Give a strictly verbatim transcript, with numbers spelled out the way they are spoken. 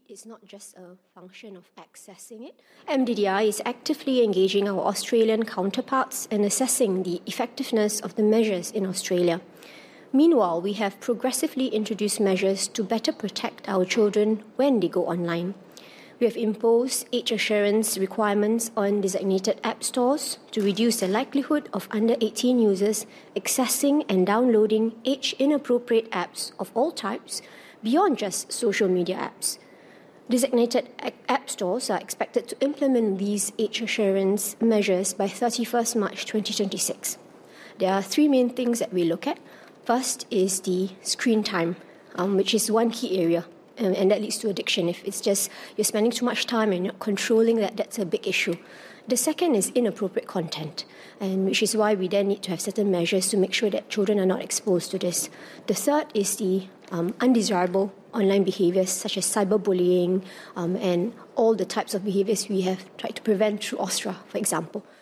It's not just a function of accessing it. M D D I is actively engaging our Australian counterparts and assessing the effectiveness of the measures in Australia. Meanwhile, we have progressively introduced measures to better protect our children when they go online. We have imposed age assurance requirements on designated app stores to reduce the likelihood of under eighteen users accessing and downloading age-inappropriate apps of all types beyond just social media apps. Designated app stores are expected to implement these age assurance measures by thirty-first March twenty twenty-six. There are three main things that we look at. First is the screen time, um, which is one key area, um, and that leads to addiction. If it's just you're spending too much time and you're not controlling that, that's a big issue. The second is inappropriate content, and which is why we then need to have certain measures to make sure that children are not exposed to this. The third is the um, undesirable online behaviours such as cyberbullying um, and all the types of behaviours we have tried to prevent through Austria, for example.